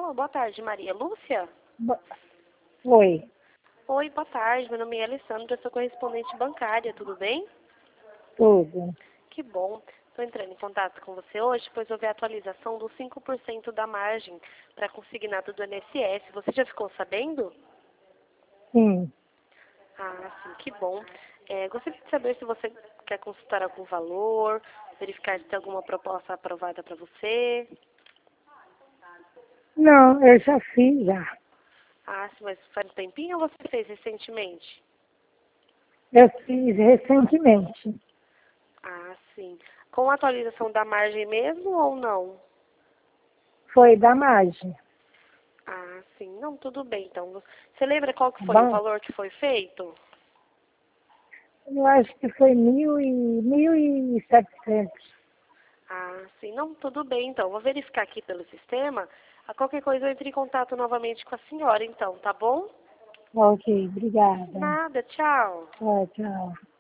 Alô, boa tarde, Maria Lúcia? Bo- Oi, Oi, boa tarde. Meu nome é Alessandra, sou correspondente bancária, tudo bem? tudo. Que bom. Estou entrando em contato com você hoje, pois houve a atualização dos 5% da margem para consignado do INSS. Você já ficou sabendo? Sim. Ah, sim, que bom. Gostaria de saber se você quer consultar algum valor, verificar se tem alguma proposta aprovada para você. Não, eu já fiz já. Ah, sim, mas faz um tempinho ou você fez recentemente? Eu fiz recentemente. Ah, sim. Com a atualização da margem mesmo ou não? Foi da margem. Ah, sim. Não, tudo bem. Então, você lembra qual que Tá foi o bom? valor que foi feito? Eu acho que foi 1.700. Ah, sim. Não, tudo bem. Então, vou verificar aqui pelo sistema. A qualquer coisa eu entre em contato novamente com a senhora, então, tá bom? Ok, obrigada. Nada, tchau. Tchau, tchau.